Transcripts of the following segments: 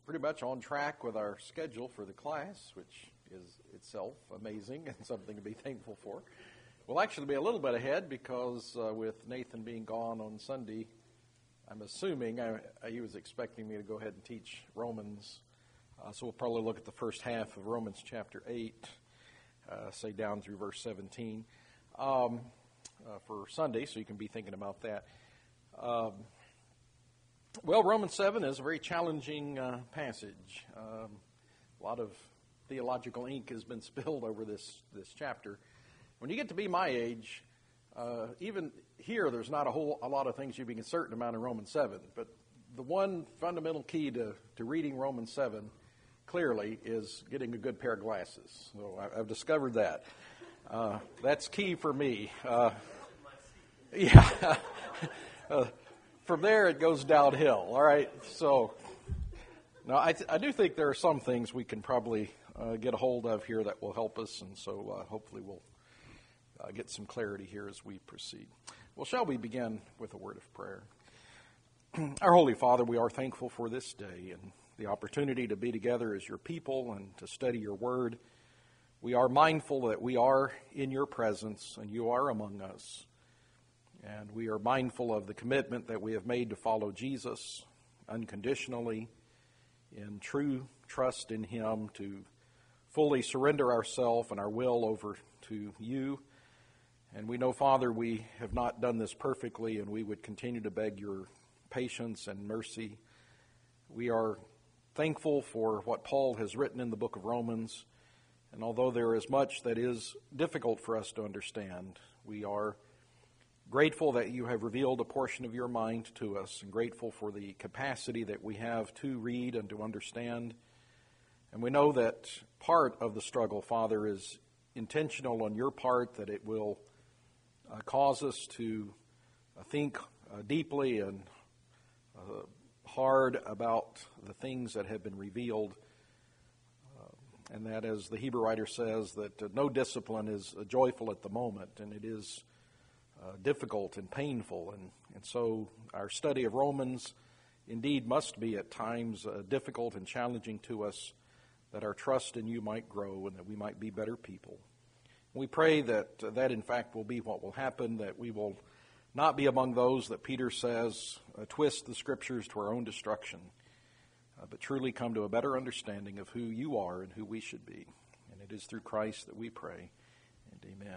pretty much on track with our schedule for the class, which is itself amazing and something to be thankful for. We'll actually be a little bit ahead because with Nathan being gone on Sunday, I'm assuming he was expecting me to go ahead and teach Romans. So we'll probably look at the first half of Romans chapter 8, say down through verse 17 for Sunday, so you can be thinking about that. Well, Romans 7 is a very challenging passage. A lot of theological ink has been spilled over this chapter. When you get to be my age, even here, there's not a lot of things you can be certain about in Romans 7. But the one fundamental key to reading Romans 7 clearly is getting a good pair of glasses. So I've discovered that. That's key for me. Yeah. From there, it goes downhill, all right? So, now I do think there are some things we can probably get a hold of here that will help us, and so hopefully we'll get some clarity here as we proceed. Well, shall we begin with a word of prayer? Our Holy Father, we are thankful for this day and the opportunity to be together as your people and to study your word. We are mindful that we are in your presence and you are among us. And we are mindful of the commitment that we have made to follow Jesus unconditionally, in true trust in him, to fully surrender ourselves and our will over to you. And we know, Father, we have not done this perfectly, and we would continue to beg your patience and mercy. We are thankful for what Paul has written in the book of Romans, and although there is much that is difficult for us to understand, we are grateful that you have revealed a portion of your mind to us, and grateful for the capacity that we have to read and to understand. And we know that part of the struggle, Father, is intentional on your part, that it will cause us to think deeply and hard about the things that have been revealed. And that, as the Hebrew writer says, that no discipline is joyful at the moment, and it is difficult and painful, and so our study of Romans indeed must be at times difficult and challenging to us, that our trust in you might grow and that we might be better people. We pray that in fact will be what will happen, that we will not be among those that Peter says twist the Scriptures to our own destruction, but truly come to a better understanding of who you are and who we should be. And it is through Christ that we pray, and amen.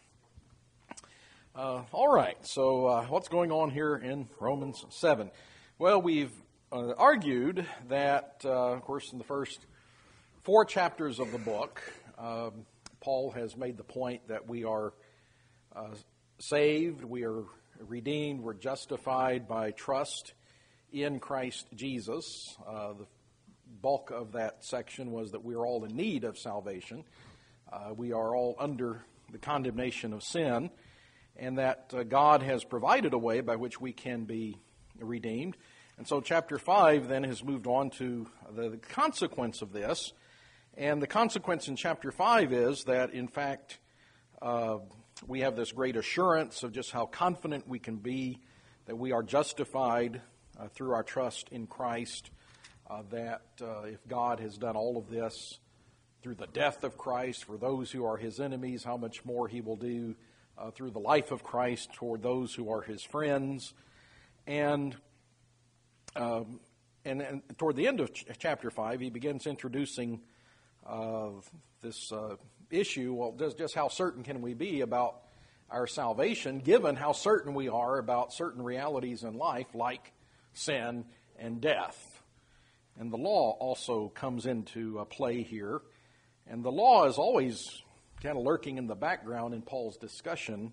All right, so what's going on here in Romans 7? Well, we've argued that, of course, in the first 4 chapters of the book, Paul has made the point that we are saved, we are redeemed, we're justified by trust in Christ Jesus. The bulk of that section was that we are all in need of salvation. We are all under the condemnation of sin, and that God has provided a way by which we can be redeemed. And so chapter 5 then has moved on to the consequence of this. And the consequence in chapter 5 is that, in fact, we have this great assurance of just how confident we can be that we are justified through our trust in Christ, that if God has done all of this through the death of Christ for those who are his enemies, how much more he will do through the life of Christ toward those who are his friends. And toward the end of chapter 5, he begins introducing this issue. Well, just how certain can we be about our salvation, given how certain we are about certain realities in life, like sin and death. And the law also comes into play here. And the law is always kind of lurking in the background in Paul's discussion.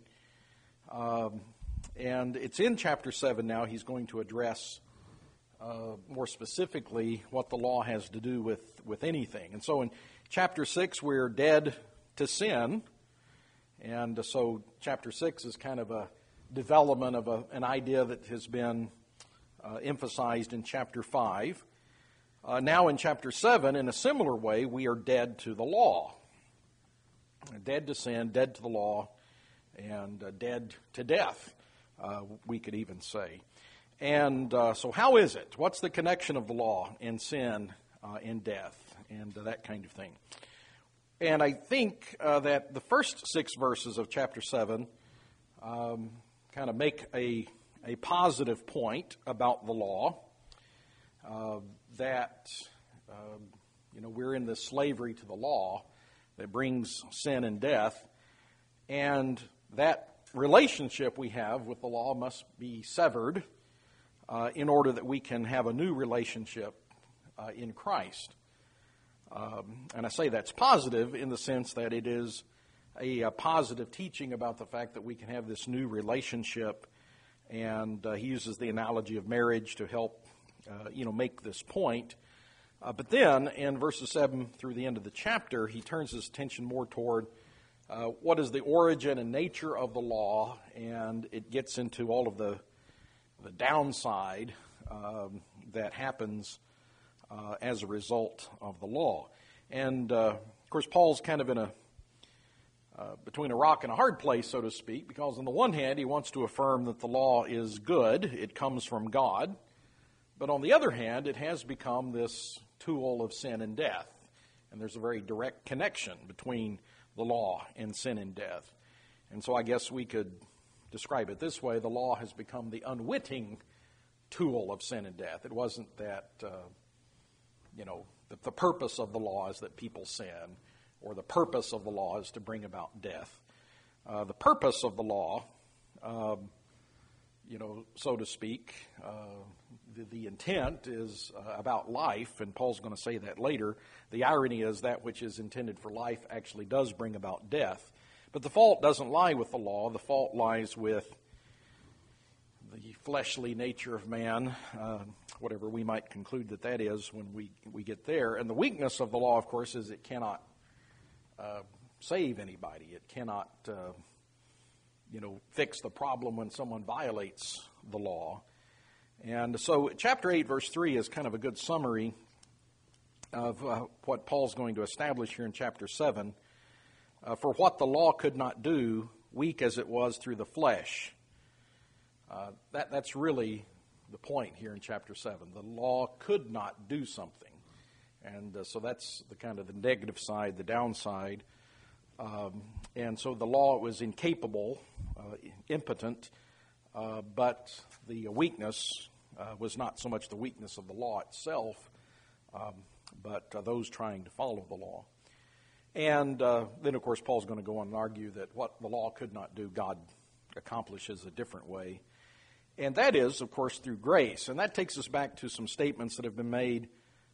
And it's in chapter 7 now. He's going to address more specifically what the law has to do with anything. And so in chapter 6, we're dead to sin. And so chapter 6 is kind of a development of an idea that has been emphasized in chapter 5. Now in chapter 7, in a similar way, we are dead to the law. Dead to sin, dead to the law, and dead to death, we could even say. And so how is it? What's the connection of the law and sin and death and that kind of thing? And I think that the first 6 verses of chapter 7 kind of make a positive point about the law, that we're in this slavery to the law that brings sin and death, and that relationship we have with the law must be severed in order that we can have a new relationship in Christ. And I say that's positive in the sense that it is a positive teaching about the fact that we can have this new relationship. And he uses the analogy of marriage to help, make this point. But then in verses 7 through the end of the chapter, he turns his attention more toward what is the origin and nature of the law, and it gets into all of the downside that happens as a result of the law. And, of course, Paul's kind of in between a rock and a hard place, so to speak, because on the one hand, he wants to affirm that the law is good, it comes from God, but on the other hand, it has become this tool of sin and death, and there's a very direct connection between the law and sin and death. And so I guess we could describe it this way: the law has become the unwitting tool of sin and death. It wasn't that, that the purpose of the law is that people sin, or the purpose of the law is to bring about death. The purpose of the law, so to speak, the intent is about life, and Paul's going to say that later. The irony is that which is intended for life actually does bring about death. But the fault doesn't lie with the law. The fault lies with the fleshly nature of man, whatever we might conclude that is when we get there. And the weakness of the law, of course, is it cannot save anybody. It cannot, fix the problem when someone violates the law. And so chapter 8, verse 3 is kind of a good summary of what Paul's going to establish here in chapter 7. For what the law could not do, weak as it was through the flesh. That's really the point here in chapter 7. The law could not do something. And so that's the kind of the negative side, the downside. And so the law was incapable, impotent, but the weakness was not so much the weakness of the law itself, but those trying to follow the law. And then, of course, Paul's going to go on and argue that what the law could not do, God accomplishes a different way. And that is, of course, through grace. And that takes us back to some statements that have been made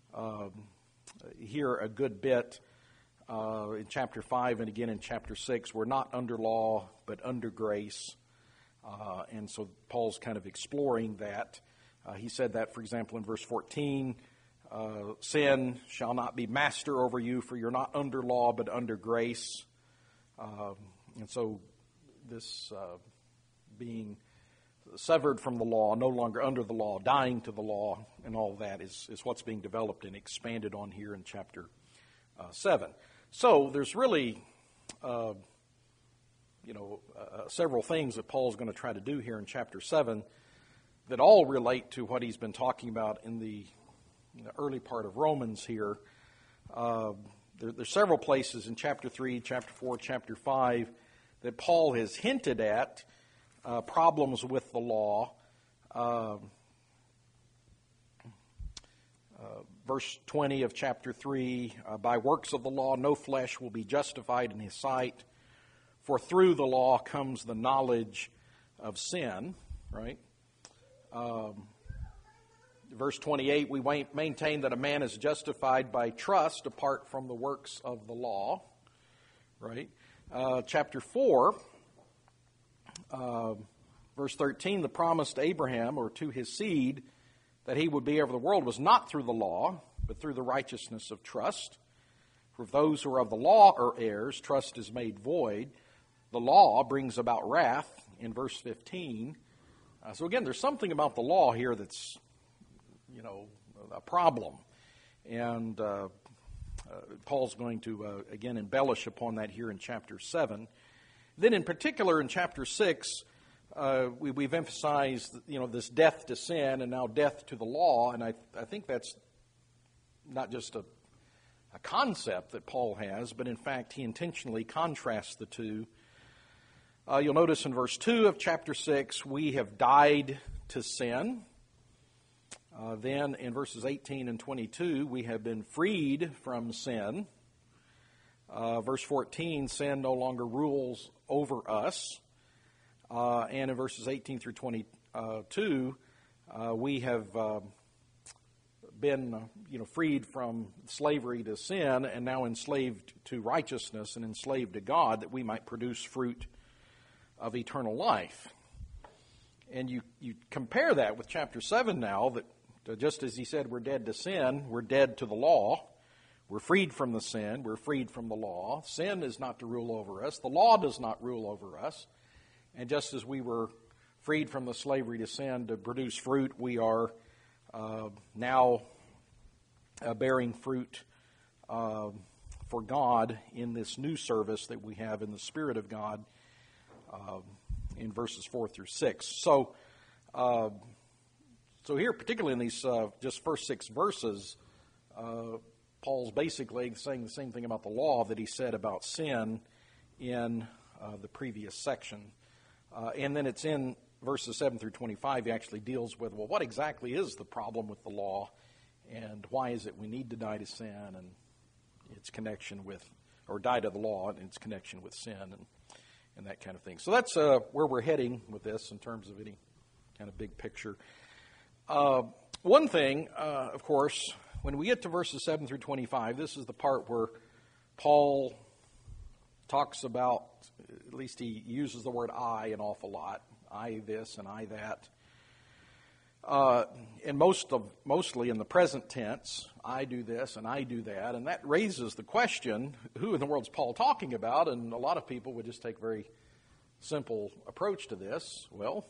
here a good bit in chapter 5 and again in chapter 6. We're not under law, but under grace. And so Paul's kind of exploring that. He said that, for example, in verse 14, sin shall not be master over you, for you're not under law, but under grace. And so this being severed from the law, no longer under the law, dying to the law, and all that is what's being developed and expanded on here in chapter 7. So there's really, several things that Paul's going to try to do here in chapter 7 that all relate to what he's been talking about in the early part of Romans here. There's several places in chapter 3, chapter 4, chapter 5 that Paul has hinted at problems with the law. Verse 20 of chapter 3, by works of the law no flesh will be justified in his sight, for through the law comes the knowledge of sin, right? Verse 28, we maintain that a man is justified by trust apart from the works of the law, right? Chapter 4, verse 13, the promise to Abraham, or to his seed, that he would be over the world was not through the law, but through the righteousness of trust. For if those who are of the law are heirs, trust is made void. The law brings about wrath in verse 15. So again, there's something about the law here that's, a problem. And Paul's going to, again, embellish upon that here in chapter 7. Then in particular in chapter 6, we've emphasized, this death to sin and now death to the law, and I think that's not just a concept that Paul has, but in fact he intentionally contrasts the two. You'll notice in verse 2 of chapter 6, we have died to sin. Then in verses 18 and 22, we have been freed from sin. Verse 14, sin no longer rules over us. And in verses 18 through 22, we have been freed from slavery to sin and now enslaved to righteousness and enslaved to God, that we might produce fruit of eternal life. And you compare that with chapter 7 now, that just as he said we're dead to sin, we're dead to the law. We're freed from the sin. We're freed from the law. Sin is not to rule over us. The law does not rule over us. And just as we were freed from the slavery to sin to produce fruit, we are now bearing fruit for God in this new service that we have in the Spirit of God in verses 4 through 6. So here, particularly in these just first 6 verses, Paul's basically saying the same thing about the law that he said about sin in the previous section. And then it's in verses 7 through 25, he actually deals with, well, what exactly is the problem with the law, and why is it we need to die to sin and its connection with, or die to the law and its connection with sin and that kind of thing. So that's where we're heading with this in terms of any kind of big picture. One thing, of course, when we get to verses 7 through 25, this is the part where Paul talks about, at least he uses the word I an awful lot. I this and I that. And mostly in the present tense, I do this and I do that. And that raises the question, who in the world is Paul talking about? And a lot of people would just take a very simple approach to this. Well,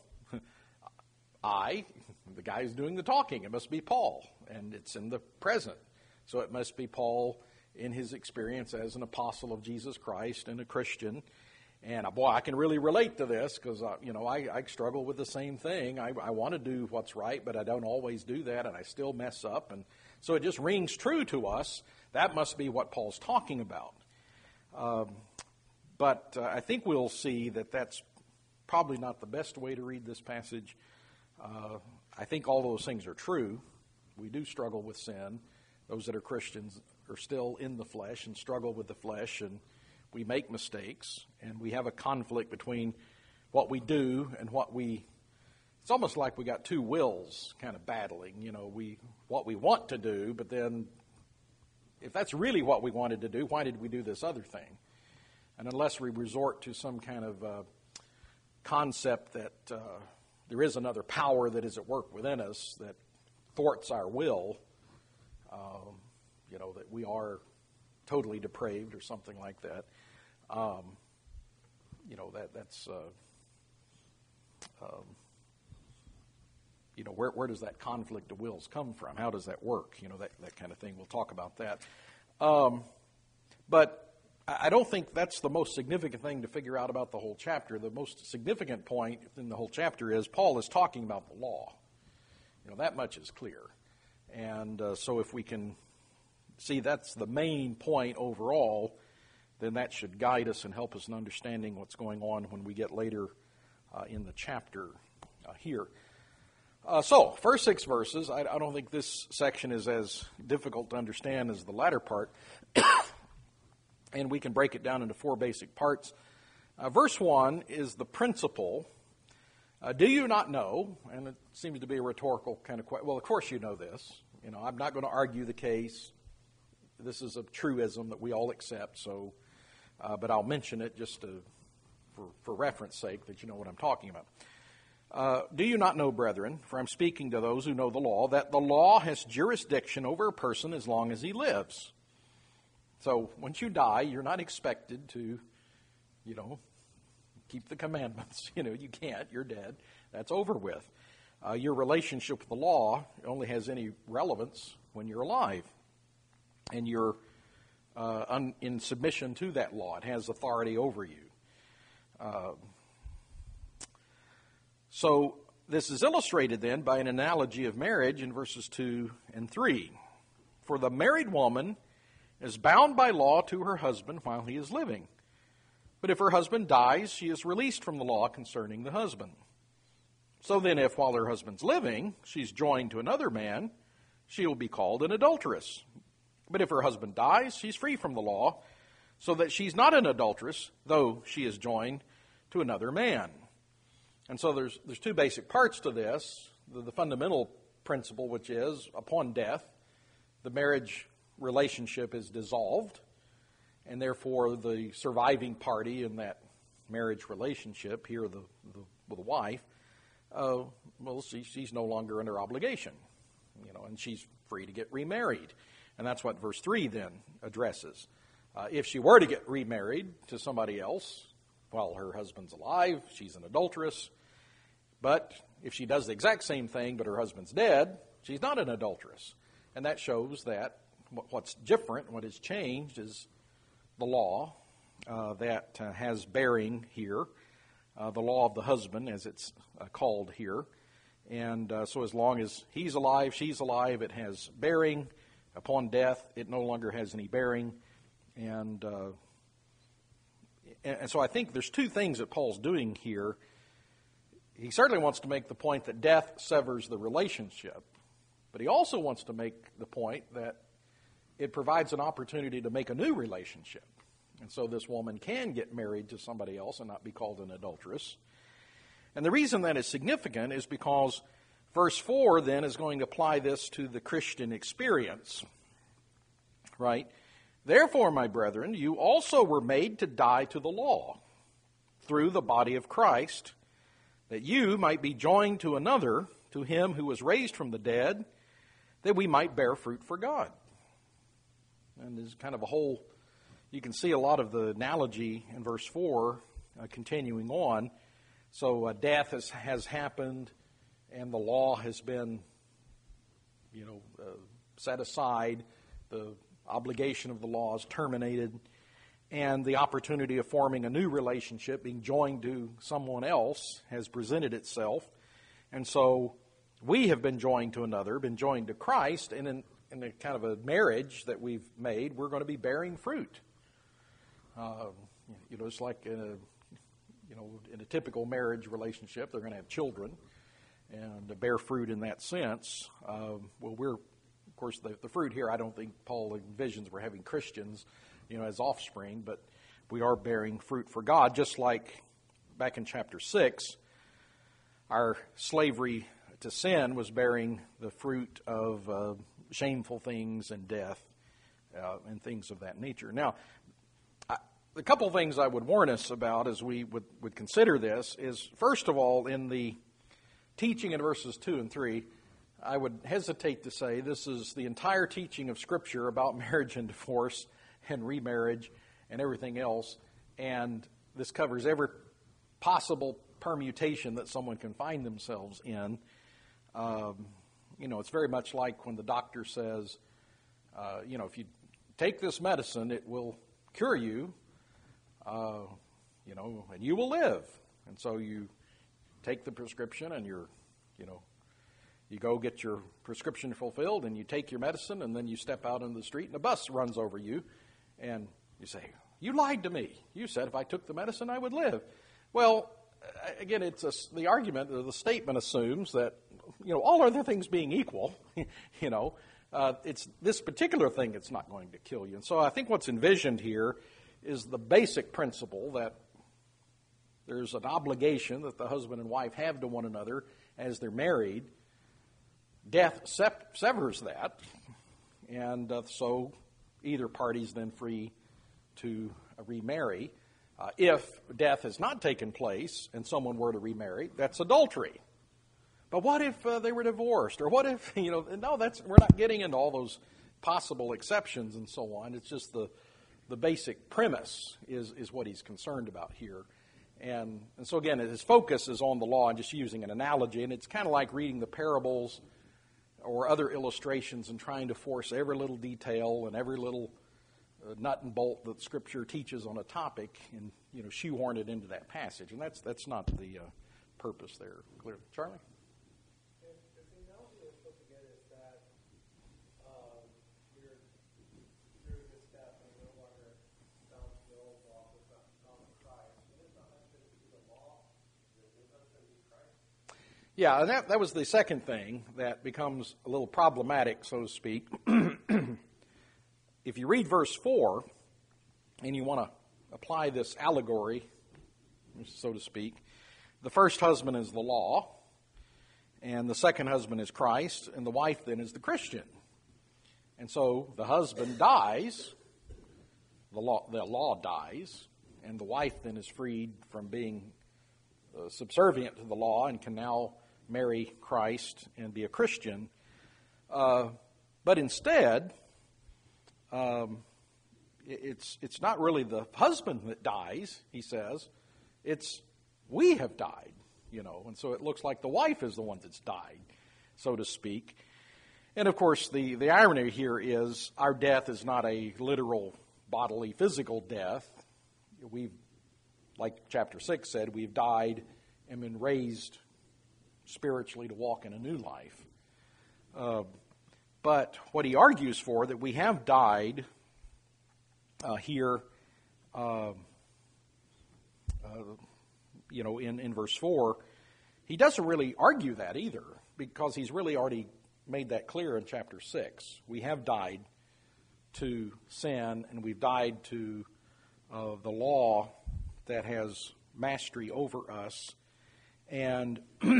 the guy who's doing the talking, it must be Paul. And it's in the present. So it must be Paul in his experience as an apostle of Jesus Christ and a Christian. And boy, I can really relate to this because, I struggle with the same thing. I want to do what's right, but I don't always do that, and I still mess up. And so it just rings true to us. That must be what Paul's talking about. But I think we'll see that that's probably not the best way to read this passage. I think all those things are true. We do struggle with sin. Those that are Christians are still in the flesh and struggle with the flesh, and we make mistakes, and we have a conflict between what we do and it's almost like we got two wills kind of battling, what we want to do, but then if that's really what we wanted to do, why did we do this other thing? And unless we resort to some kind of concept that there is another power that is at work within us that thwarts our will, that we are totally depraved or something like that. That's where does that conflict of wills come from? How does that work? That kind of thing. We'll talk about that. But I don't think that's the most significant thing to figure out about the whole chapter. The most significant point in the whole chapter is Paul is talking about the law. That much is clear. And so if we can see that's the main point overall, then that should guide us and help us in understanding what's going on when we get later in the chapter here. So, first 6 verses, I don't think this section is as difficult to understand as the latter part. And we can break it down into 4 basic parts. Verse 1 is the principle. Do you not know? And it seems to be a rhetorical kind of question. Well, of course you know this. I'm not going to argue the case. This is a truism that we all accept, so, but I'll mention it just for reference sake that you know what I'm talking about. Do you not know, brethren, for I'm speaking to those who know the law, that the law has jurisdiction over a person as long as he lives? So once you die, you're not expected to, keep the commandments. You can't. You're dead. That's over with. Your relationship with the law only has any relevance when you're alive. And you're in submission to that law. It has authority over you. So this is illustrated then by an analogy of marriage in verses 2 and 3. For the married woman is bound by law to her husband while he is living. But if her husband dies, she is released from the law concerning the husband. So then if while her husband's living, she's joined to another man, she will be called an adulteress. But if her husband dies, she's free from the law, so that she's not an adulteress, though she is joined to another man. And so there's two basic parts to this. The fundamental principle, which is, upon death, the marriage relationship is dissolved, and therefore the surviving party in that marriage relationship, here the wife, she's no longer under obligation, and she's free to get remarried. And that's what verse 3 then addresses. If she were to get remarried to somebody else while her husband's alive, she's an adulteress. But if she does the exact same thing but her husband's dead, she's not an adulteress. And that shows that what's different, what has changed, is the law that has bearing here, the law of the husband, as it's called here. And so as long as he's alive, she's alive, it has bearing. Upon death, it no longer has any bearing. And so I think there's two things that Paul's doing here. He certainly wants to make the point that death severs the relationship, but he also wants to make the point that it provides an opportunity to make a new relationship. And so this woman can get married to somebody else and not be called an adulteress. And the reason that is significant is because verse 4 then is going to apply this to the Christian experience. Right? Therefore, my brethren, you also were made to die to the law through the body of Christ, that you might be joined to another, to him who was raised from the dead, that we might bear fruit for God. And there's kind of a whole, you can see a lot of the analogy in verse 4 continuing on. So death has happened, and the law has been, set aside. The obligation of the law is terminated, and the opportunity of forming a new relationship, being joined to someone else, has presented itself. And so we have been joined to another, been joined to Christ, and in the kind of a marriage that we've made, we're going to be bearing fruit. It's like in a typical marriage relationship, they're going to have children and bear fruit in that sense. Of course, the fruit here, I don't think Paul envisions we're having Christians, as offspring, but we are bearing fruit for God, just like back in chapter 6, our slavery to sin was bearing the fruit of shameful things and death and things of that nature. Now, a couple of things I would warn us about as we would consider this is, first of all, in the teaching in verses 2 and 3, I would hesitate to say this is the entire teaching of Scripture about marriage and divorce and remarriage and everything else, and this covers every possible permutation that someone can find themselves in. It's very much like when the doctor says, if you take this medicine, it will cure you, and you will live. And so you take the prescription and you go get your prescription fulfilled and you take your medicine, and then you step out into the street and a bus runs over you and you say, you lied to me. You said if I took the medicine I would live. Well, again, the argument or the statement assumes that, all other things being equal, it's this particular thing that's not going to kill you. And so I think what's envisioned here is the basic principle that there's an obligation that the husband and wife have to one another as they're married. Death severs that, and so either party's then free to remarry. If death has not taken place and someone were to remarry, that's adultery. But what if they were divorced? Or what if, no, we're not getting into all those possible exceptions and so on. It's just the basic premise is what he's concerned about here. And so again, his focus is on the law and just using an analogy. And it's kind of like reading the parables or other illustrations and trying to force every little detail and every little nut and bolt that Scripture teaches on a topic and shoehorn it into that passage. And that's not the purpose there clearly. Charlie? If the analogy we're supposed to get is that you're through this step and no longer bound to the old law, but bound to Christ, and it's not husband to the law, the new husband is Christ. Yeah, and that was the second thing that becomes a little problematic, so to speak. If you read verse 4 and you want to apply this allegory, so to speak, the first husband is the law, and the second husband is Christ, and the wife then is the Christian. And so the husband dies, the law dies, and the wife then is freed from being subservient to the law and can now marry Christ and be a Christian. But instead, it's not really the husband that dies, he says. It's we have died, and so it looks like the wife is the one that's died, so to speak. And of course, the irony here is our death is not a literal bodily, physical death. We've, like chapter 6 said, we've died and been raised spiritually to walk in a new life. But what he argues for, that we have died here, in verse 4, he doesn't really argue that either, because he's really already made that clear in chapter 6. We have died to sin, and we've died to the law that has mastery over us. And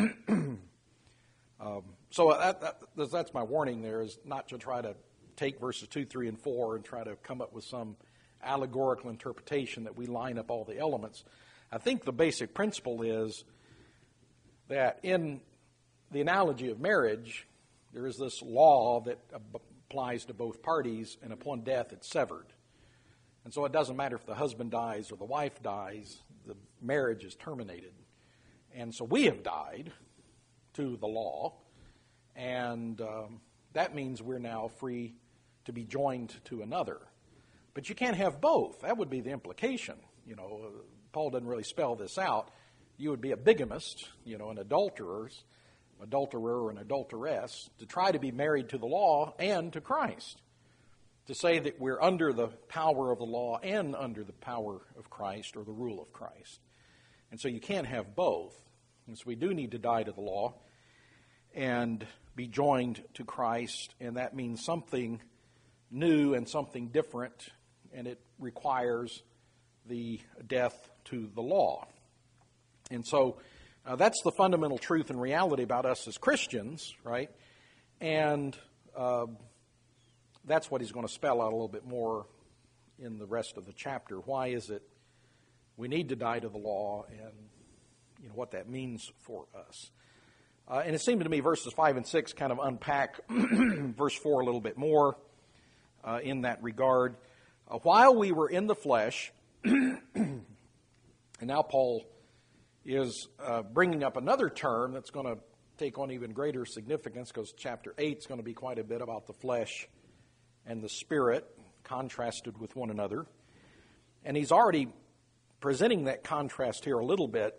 so that's my warning there, is not to try to take verses 2, 3, and 4 and try to come up with some allegorical interpretation that we line up all the elements. I think the basic principle is that in the analogy of marriage, there is this law that applies to both parties, and upon death it's severed. And so it doesn't matter if the husband dies or the wife dies, the marriage is terminated. And so we have died to the law, and that means we're now free to be joined to another. But you can't have both. That would be the implication. Paul doesn't really spell this out. You would be a bigamist, an adulterer or an adulteress, to try to be married to the law and to Christ. To say that we're under the power of the law and under the power of Christ or the rule of Christ. And so you can't have both. And so we do need to die to the law and be joined to Christ, and that means something new and something different, and it requires the death to the law. And so that's the fundamental truth and reality about us as Christians, right? And that's what he's going to spell out a little bit more in the rest of the chapter. Why is it we need to die to the law, and what that means for us. And it seemed to me verses 5 and 6 kind of unpack verse 4 a little bit more in that regard. While we were in the flesh, and now Paul is bringing up another term that's going to take on even greater significance, because chapter 8 is going to be quite a bit about the flesh and the spirit contrasted with one another. And he's already presenting that contrast here a little bit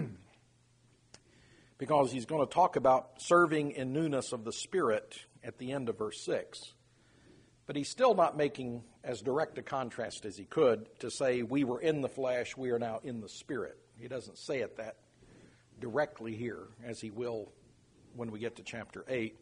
because he's going to talk about serving in newness of the Spirit at the end of verse 6. But he's still not making as direct a contrast as he could to say, we were in the flesh, we are now in the Spirit. He doesn't say it that directly here, as he will when we get to chapter 8.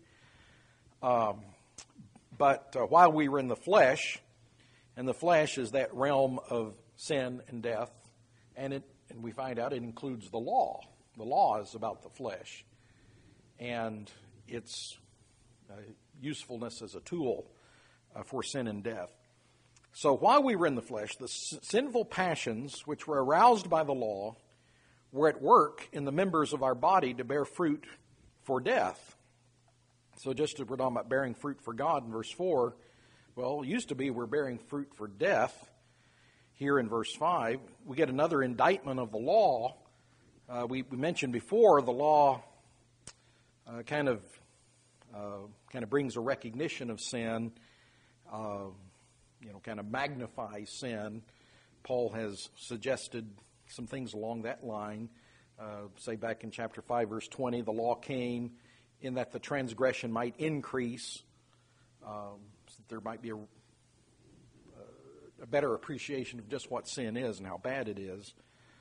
But while we were in the flesh, and the flesh is that realm of sin and death, and we find out it includes the law. The law is about the flesh and its usefulness as a tool for sin and death. So while we were in the flesh, the sinful passions which were aroused by the law were at work in the members of our body to bear fruit for death. So just as we're talking about bearing fruit for God in verse 4, well, it used to be we're bearing fruit for death. Here in verse 5, we get another indictment of the law. We mentioned before the law kind of brings a recognition of sin, kind of magnifies sin. Paul has suggested some things along that line. Say back in chapter 5, verse 20, the law came in that the transgression might increase, so that there might be a better appreciation of just what sin is and how bad it is.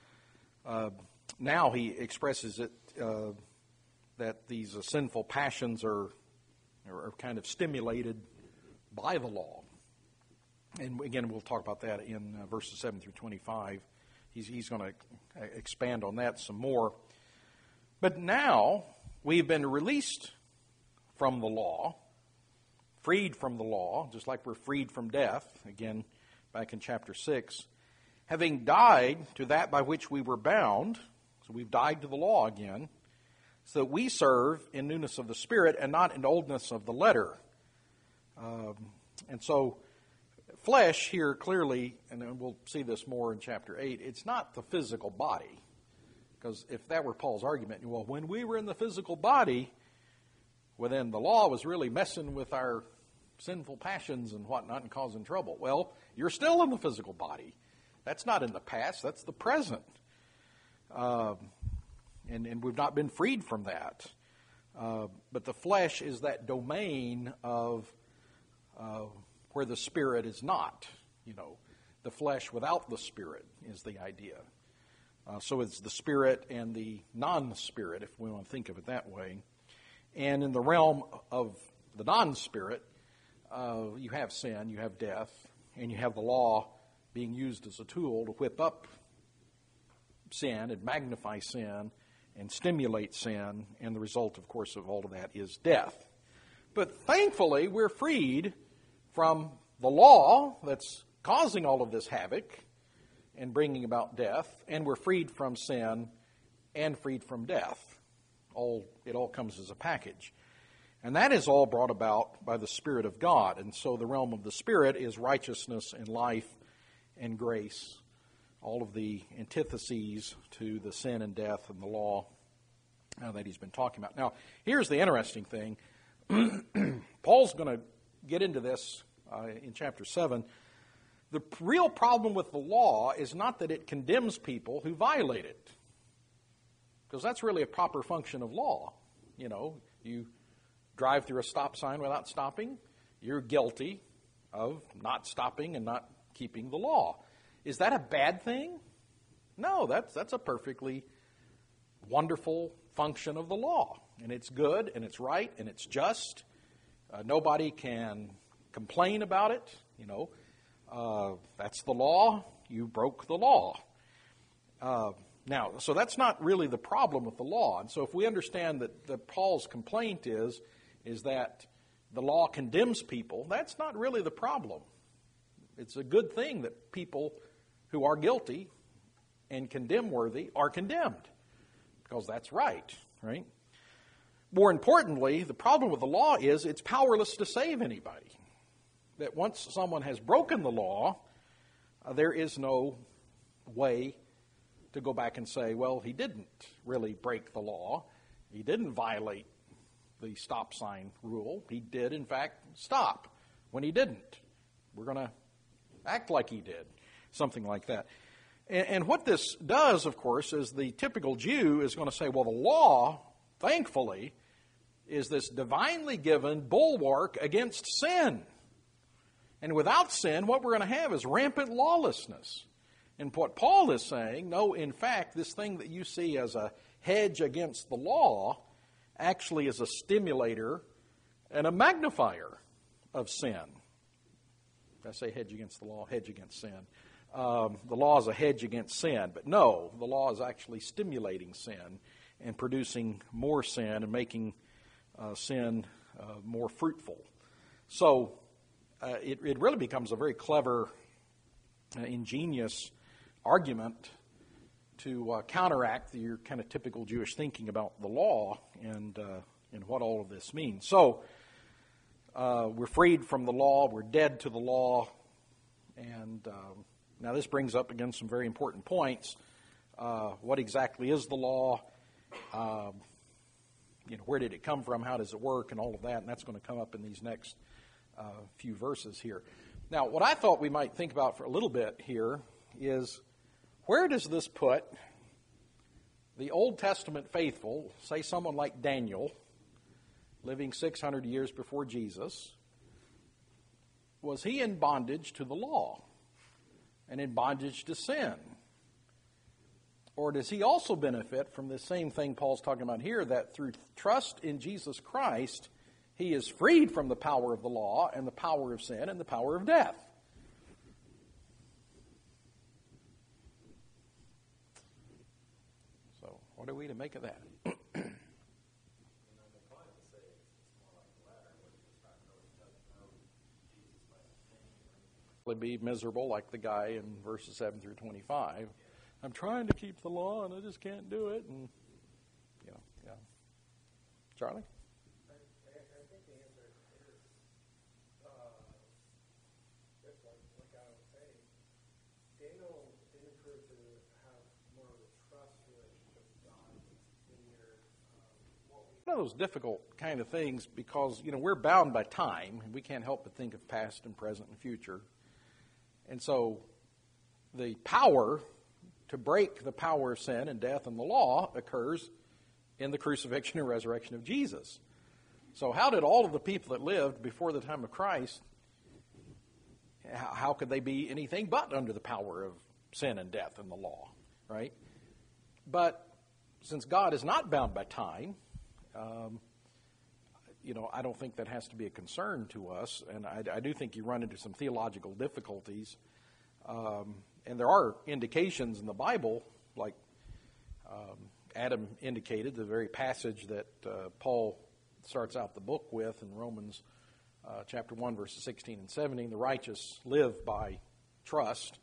Now he expresses it that these sinful passions are kind of stimulated by the law. And again, we'll talk about that in verses 7 through 25. He's going to expand on that some more. But now we've been released from the law, freed from the law, just like we're freed from death, again, back in chapter 6, having died to that by which we were bound. So we've died to the law again, so that we serve in newness of the Spirit and not in oldness of the letter. And so flesh here clearly, and we'll see this more in chapter 8, it's not the physical body. Because if that were Paul's argument, well, when we were in the physical body, well, then the law was really messing with our sinful passions and whatnot and causing trouble. Well, you're still in the physical body. That's not in the past, that's the present. And we've not been freed from that. But the flesh is that domain of where the Spirit is not. The flesh without the Spirit is the idea. So it's the Spirit and the non-Spirit, if we want to think of it that way. And in the realm of the non-Spirit, you have sin, you have death, and you have the law being used as a tool to whip up sin and magnify sin and stimulate sin. And the result, of course, of all of that is death. But thankfully, we're freed from the law that's causing all of this havoc and bringing about death, and we're freed from sin and freed from death. It all comes as a package. And that is all brought about by the Spirit of God. And so the realm of the Spirit is righteousness and life and grace, all of the antitheses to the sin and death and the law that he's been talking about. Now, here's the interesting thing. Paul's going to get into this in chapter 7. The real problem with the law is not that it condemns people who violate it, because that's really a proper function of law. You drive through a stop sign without stopping, you're guilty of not stopping and not keeping the law. Is that a bad thing? No, that's a perfectly wonderful function of the law. And it's good, and it's right, and it's just. Nobody can complain about it. That's the law. You broke the law. Now, so that's not really the problem with the law. And so if we understand that Paul's complaint is that the law condemns people, that's not really the problem. It's a good thing that people who are guilty and condemn-worthy are condemned, because that's right? More importantly, the problem with the law is it's powerless to save anybody. That once someone has broken the law, there is no way to go back and say, well, he didn't really break the law. He didn't violate the stop sign rule. He did, in fact, stop when he didn't. We're going to act like he did, something like that. And what this does, of course, is the typical Jew is going to say, well, the law, thankfully, is this divinely given bulwark against sin. And without sin, what we're going to have is rampant lawlessness. And what Paul is saying, no, in fact, this thing that you see as a hedge against the law actually is a stimulator and a magnifier of sin. Did I say hedge against the law? Hedge against sin. The law is a hedge against sin. But no, the law is actually stimulating sin and producing more sin and making sin more fruitful. So it really becomes a very clever, ingenious argument to counteract your kind of typical Jewish thinking about the law and what all of this means. So we're freed from the law, we're dead to the law, and now this brings up again some very important points. What exactly is the law? Where did it come from? How does it work? And all of that, and that's going to come up in these next few verses here. Now, what I thought we might think about for a little bit here is, where does this put the Old Testament faithful, say someone like Daniel, living 600 years before Jesus, was he in bondage to the law and in bondage to sin? Or does he also benefit from the same thing Paul's talking about here, that through trust in Jesus Christ, he is freed from the power of the law and the power of sin and the power of death? So, what are we to make of that? Be miserable like the guy in verses 7 through 25. I'm trying to keep the law and I just can't do it. And yeah. Charlie? I think the answer is, just like I was saying, Daniel didn't prove to have more of a trust relationship with God in your One of those difficult kind of things because, we're bound by time. We can't help but think of past and present and future. And so the power to break the power of sin and death and the law occurs in the crucifixion and resurrection of Jesus. So how did all of the people that lived before the time of Christ, how could they be anything but under the power of sin and death and the law, right? But since God is not bound by time, I don't think that has to be a concern to us, and I do think you run into some theological difficulties. And there are indications in the Bible, like Adam indicated, the very passage that Paul starts out the book with in Romans chapter 1, verses 16 and 17, the righteous live by trust,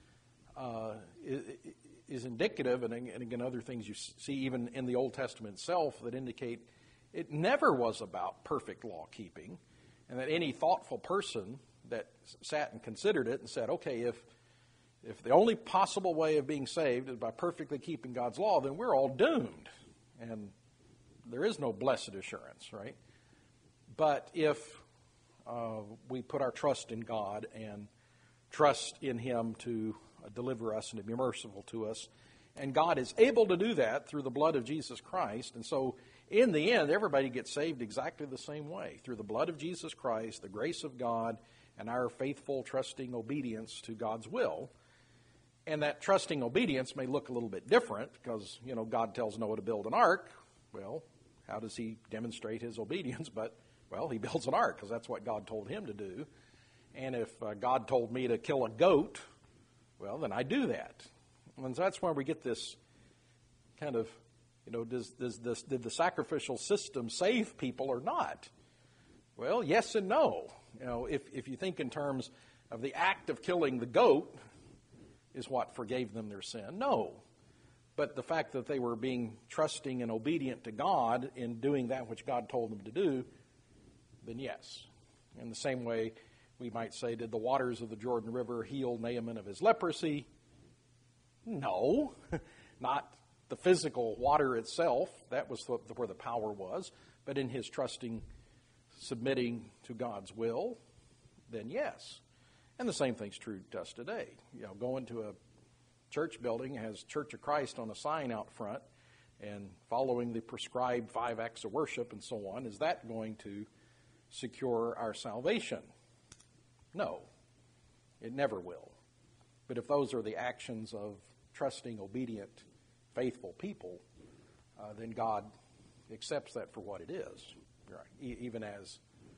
is indicative, and again, other things you see even in the Old Testament itself that indicate it never was about perfect law keeping, and that any thoughtful person that sat and considered it and said, okay, if the only possible way of being saved is by perfectly keeping God's law, then we're all doomed, and there is no blessed assurance, right? But if we put our trust in God and trust in Him to deliver us and to be merciful to us, and God is able to do that through the blood of Jesus Christ, and so in the end, everybody gets saved exactly the same way, through the blood of Jesus Christ, the grace of God, and our faithful, trusting obedience to God's will. And that trusting obedience may look a little bit different because, God tells Noah to build an ark. Well, how does he demonstrate his obedience? But, he builds an ark because that's what God told him to do. And if God told me to kill a goat, then I do that. And so that's why we get this kind of, did the sacrificial system save people or not? Well, yes and no. If you think in terms of the act of killing the goat is what forgave them their sin, no. But the fact that they were being trusting and obedient to God in doing that which God told them to do, then yes. In the same way, we might say, did the waters of the Jordan River heal Naaman of his leprosy? No, not the physical water itself. That was where the power was. But in his trusting, submitting to God's will, then yes. And the same thing's true to us today. Going to a church building has Church of Christ on a sign out front and following the prescribed 5 acts of worship and so on, is that going to secure our salvation? No, it never will. But if those are the actions of trusting, obedient, faithful people, then God accepts that for what it is, right? Even as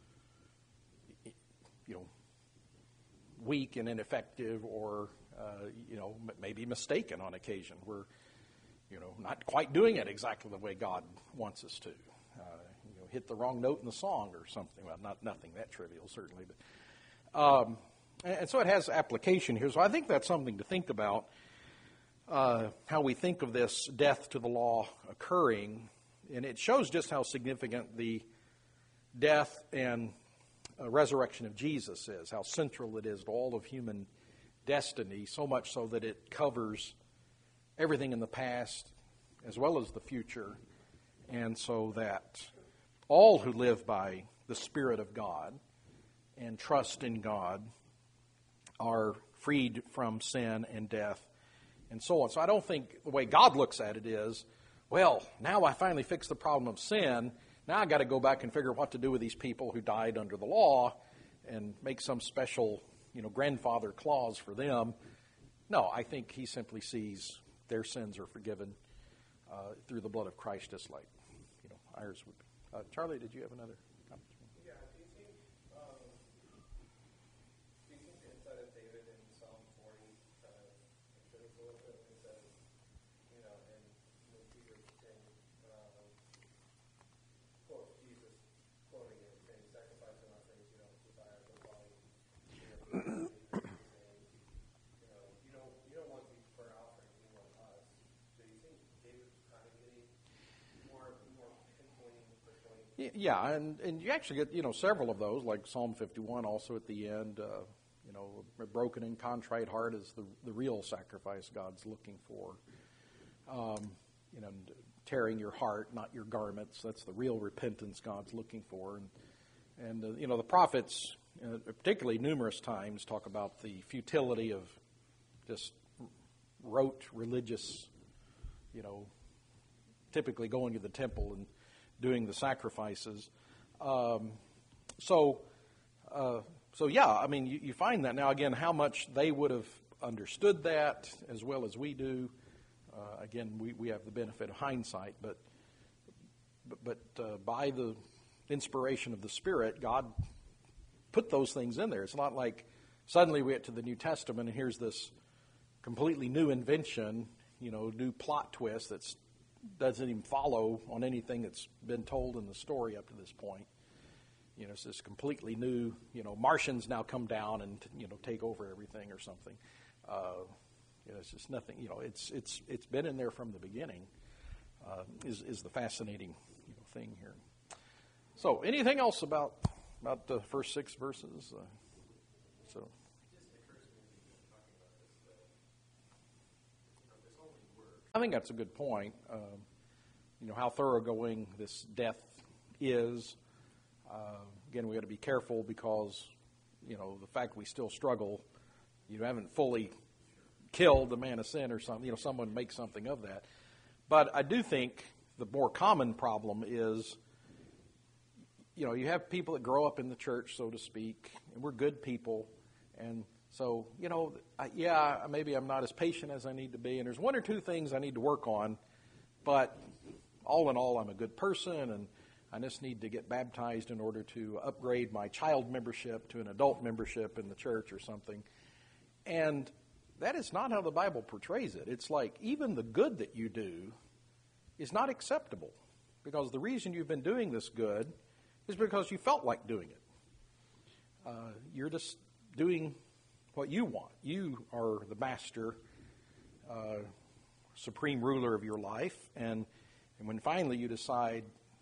weak and ineffective, or maybe mistaken on occasion. We're not quite doing it exactly the way God wants us to. Hit the wrong note in the song or something. Well, nothing that trivial certainly, but and so it has application here. So I think that's something to think about. How we think of this death to the law occurring, and it shows just how significant the death and resurrection of Jesus is, how central it is to all of human destiny, so much so that it covers everything in the past as well as the future, and so that all who live by the Spirit of God and trust in God are freed from sin and death and so on. So I don't think the way God looks at it is, well, now I finally fixed the problem of sin. Now I got to go back and figure out what to do with these people who died under the law and make some special, grandfather clause for them. No, I think he simply sees their sins are forgiven through the blood of Christ, just like ours would be. Charlie, did you have another comment? Yeah, do you think the insight of David in Psalm 40 kind of contributes a little bit when it says, and when Peter saying, quote Jesus, quoting it, saying, sacrifice and offerings, desire the body, you don't want these burnt offerings, you want us. So you think David's kind of getting more pinpointing, persuading? Yeah, and you actually get several of those, like Psalm 51 also at the end. A broken and contrite heart is the real sacrifice God's looking for. Tearing your heart, not your garments. That's the real repentance God's looking for. And the prophets, particularly numerous times, talk about the futility of just rote religious, typically going to the temple and doing the sacrifices. So yeah, I mean, you find that now. Again, how much they would have understood that as well as we do. Again, we have the benefit of hindsight, but by the inspiration of the Spirit, God put those things in there. It's not like suddenly we get to the New Testament and here's this completely new invention, new plot twist that doesn't even follow on anything that's been told in the story up to this point. It's this completely new, Martians now come down and, take over everything or something. It's just nothing, it's been in there from the beginning, is the fascinating, thing here. So anything else about the first 6 verses? So. I think that's a good point. How thoroughgoing this death is. Again, we got to be careful because, the fact we still struggle, you haven't fully killed the man of sin or something. Someone makes something of that. But I do think the more common problem is, you have people that grow up in the church, so to speak, and we're good people, and so, maybe I'm not as patient as I need to be, and there's 1 or 2 things I need to work on, but all in all, I'm a good person, and I just need to get baptized in order to upgrade my child membership to an adult membership in the church or something. And that is not how the Bible portrays it. It's like even the good that you do is not acceptable, because the reason you've been doing this good is because you felt like doing it. You're just doing what you want. You are the master, supreme ruler of your life, and when finally you decide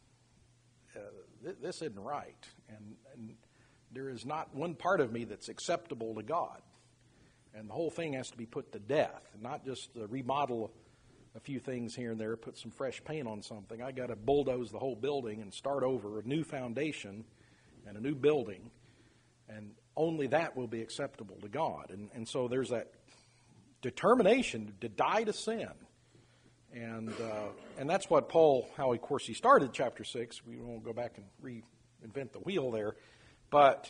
this isn't right, and there is not one part of me that's acceptable to God, and the whole thing has to be put to death, not just remodel a few things here and there, put some fresh paint on something. I got to bulldoze the whole building and start over, a new foundation and a new building, and only that will be acceptable to God. And so there's that determination to die to sin. And that's what Paul, how of course he started chapter 6. We won't go back and reinvent the wheel there. But,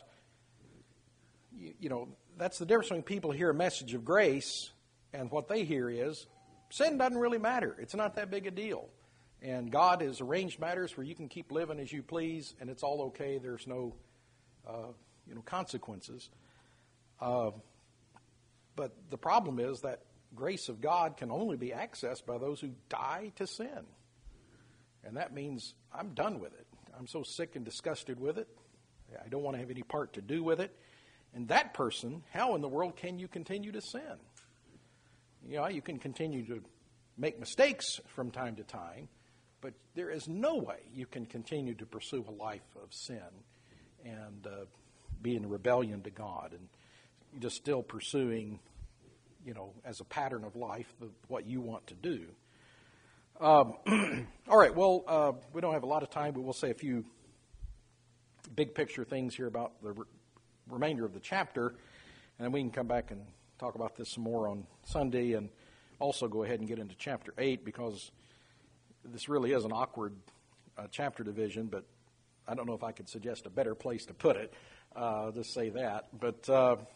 that's the difference between people hear a message of grace and what they hear is sin doesn't really matter. It's not that big a deal. And God has arranged matters where you can keep living as you please and it's all okay. There's no, consequences. But the problem is that grace of God can only be accessed by those who die to sin. And that means I'm done with it. I'm so sick and disgusted with it. I don't want to have any part to do with it. And that person, how in the world can you continue to sin? You can continue to make mistakes from time to time, but there is no way you can continue to pursue a life of sin and be in rebellion to God. And you're just still pursuing, as a pattern of life, what you want to do. All right, well, we don't have a lot of time, but we'll say a few big picture things here about the remainder of the chapter, and then we can come back and talk about this some more on Sunday and also go ahead and get into chapter 8 because this really is an awkward chapter division, but I don't know if I could suggest a better place to put it. Just say that. But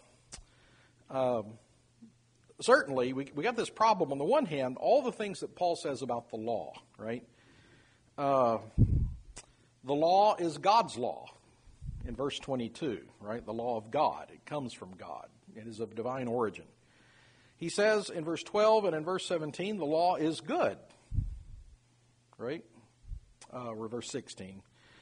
certainly, we got this problem. On the one hand, all the things that Paul says about the law, right? The law is God's law in verse 22, right? The law of God. It comes from God. It is of divine origin. He says in verse 12 and in verse 17, the law is good, right? Or verse 16.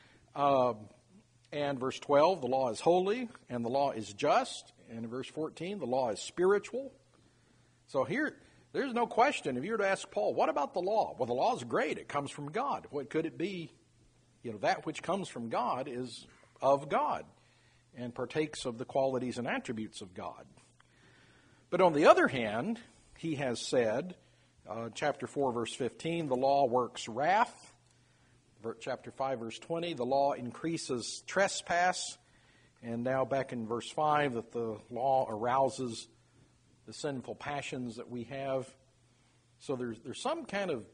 And verse 12, the law is holy and the law is just. And in verse 14, the law is spiritual. So here, there's no question. If you were to ask Paul, what about the law? Well, the law is great. It comes from God. What could it be? That which comes from God is of God and partakes of the qualities and attributes of God. But on the other hand, he has said, chapter 4, verse 15, the law works wrath. Chapter 5, verse 20, the law increases trespass. And now back in verse 5, that the law arouses the sinful passions that we have. So there's some kind of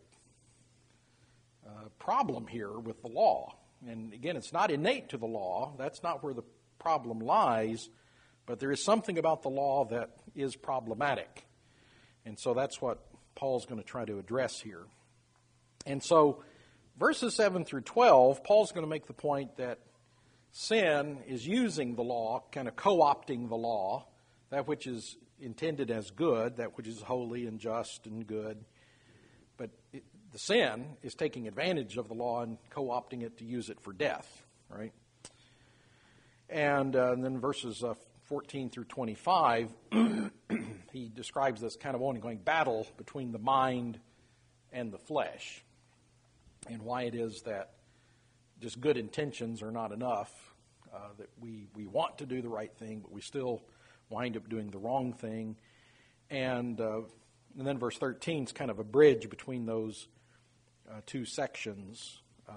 problem here with the law. And again, it's not innate to the law. That's not where the problem lies. But there is something about the law that is problematic. And so that's what Paul's going to try to address here. And so verses 7 through 12, Paul's going to make the point that sin is using the law, kind of co-opting the law, that which is intended as good, that which is holy and just and good. But the sin is taking advantage of the law and co-opting it to use it for death, right? And then verses 14 through 25, he describes this kind of ongoing battle between the mind and the flesh, and why it is that just good intentions are not enough, that we want to do the right thing, but we still wind up doing the wrong thing. And then verse 13 is kind of a bridge between those two sections.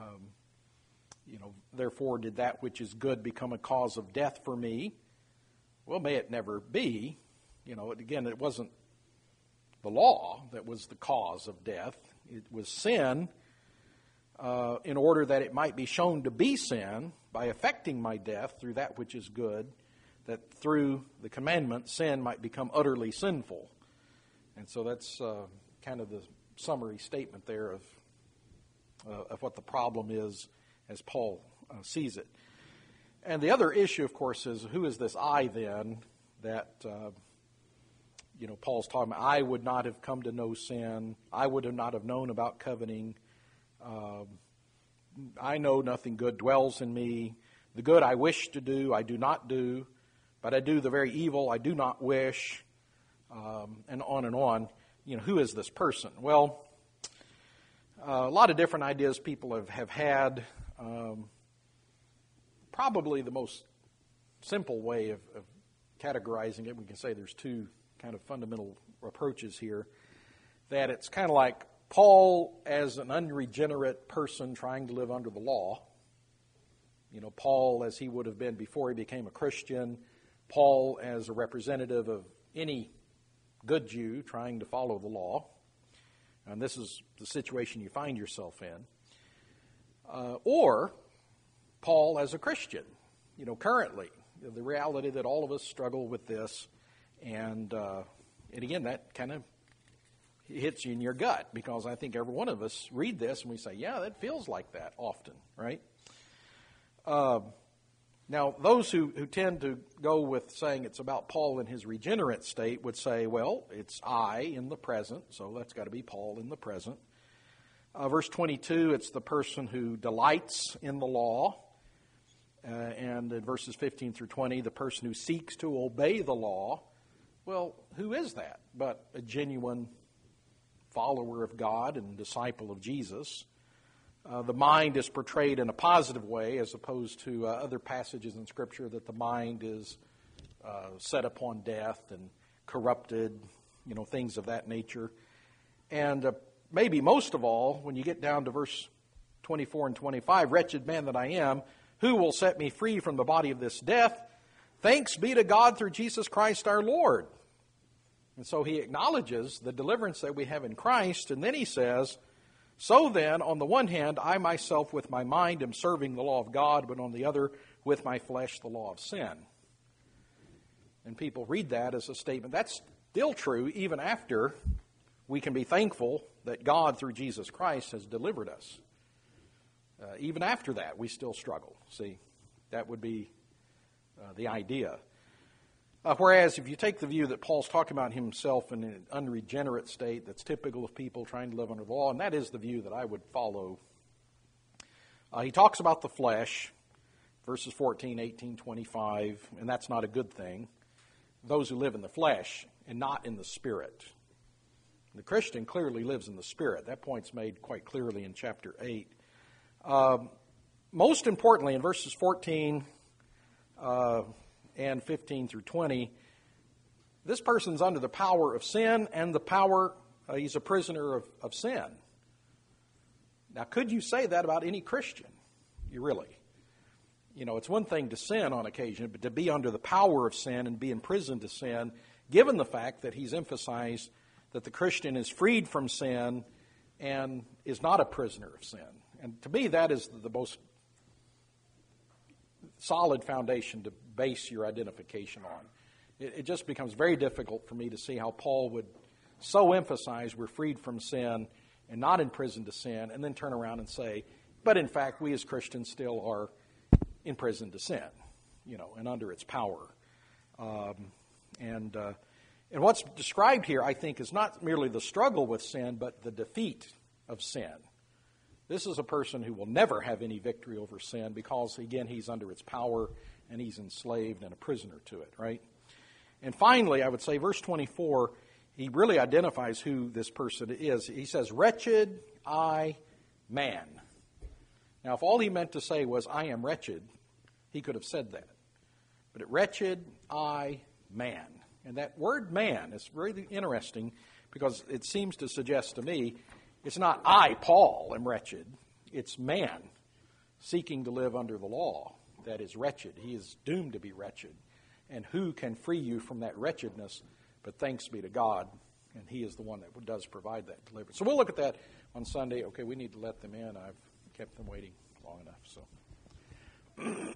Therefore did that which is good become a cause of death for me? Well, may it never be. Again, it wasn't the law that was the cause of death. It was sin, in order that it might be shown to be sin by affecting my death through that which is good, that through the commandment sin might become utterly sinful. And so that's kind of the summary statement there of what the problem is as Paul sees it. And the other issue, of course, is who is this I then that Paul's talking about? I would not have come to know sin. I would have not have known about coveting. I know nothing good dwells in me. The good I wish to do, I do not do. But I do the very evil I do not wish. And on and on. Who is this person? Well, a lot of different ideas people have had. Probably the most simple way of categorizing it, we can say there's two kind of fundamental approaches here. That it's kind of like Paul as an unregenerate person trying to live under the law. Paul as he would have been before he became a Christian. Paul as a representative of any good Jew trying to follow the law. And this is the situation you find yourself in. Or Paul as a Christian, currently. The reality that all of us struggle with this. And again, that kind of hits you in your gut, because I think every one of us read this and we say, yeah, that feels like that often, right? Now, those who tend to go with saying it's about Paul in his regenerate state would say, well, it's I in the present, so that's got to be Paul in the present. Verse 22, it's the person who delights in the law. And in verses 15 through 20, the person who seeks to obey the law. Well, who is that but a genuine follower of God and disciple of Jesus? The mind is portrayed in a positive way, as opposed to other passages in Scripture that the mind is set upon death and corrupted, things of that nature. And maybe most of all, when you get down to verse 24 and 25, wretched man that I am, who will set me free from the body of this death? Thanks be to God through Jesus Christ our Lord. And so he acknowledges the deliverance that we have in Christ, and then he says, So then, on the one hand, I myself with my mind am serving the law of God, but on the other, with my flesh, the law of sin. And people read that as a statement. That's still true even after we can be thankful that God, through Jesus Christ, has delivered us. Even after that, we still struggle. See, that would be the idea. Whereas if you take the view that Paul's talking about himself in an unregenerate state that's typical of people trying to live under the law, and that is the view that I would follow. He talks about the flesh, verses 14, 18, 25, and that's not a good thing. Those who live in the flesh and not in the Spirit. The Christian clearly lives in the Spirit. That point's made quite clearly in chapter 8. Most importantly, in verses 14 and 15 through 20, this person's under the power of sin and the power, he's a prisoner of sin. Now, could you say that about any Christian? You really? You know, it's one thing to sin on occasion, but to be under the power of sin and be imprisoned to sin, given the fact that he's emphasized that the Christian is freed from sin and is not a prisoner of sin. And to me, that is the most solid foundation to base your identification on. It just becomes very difficult for me to see how Paul would so emphasize we're freed from sin and not imprisoned to sin, and then turn around and say, but in fact, we as Christians still are imprisoned to sin, you know, and under its power. And what's described here, I think, is not merely the struggle with sin, but the defeat of sin. This is a person who will never have any victory over sin because, again, he's under its power and he's enslaved and a prisoner to it, right? And finally, I would say verse 24, he really identifies who this person is. He says, wretched I, man. Now, if all he meant to say was, I am wretched, he could have said that. But wretched I, man. And that word man is really interesting because it seems to suggest to me it's not I, Paul, am wretched. It's man seeking to live under the law that is wretched. He is doomed to be wretched. And who can free you from that wretchedness? But thanks be to God, and he is the one that does provide that deliverance. So we'll look at that on Sunday. Okay, we need to let them in. I've kept them waiting long enough. So.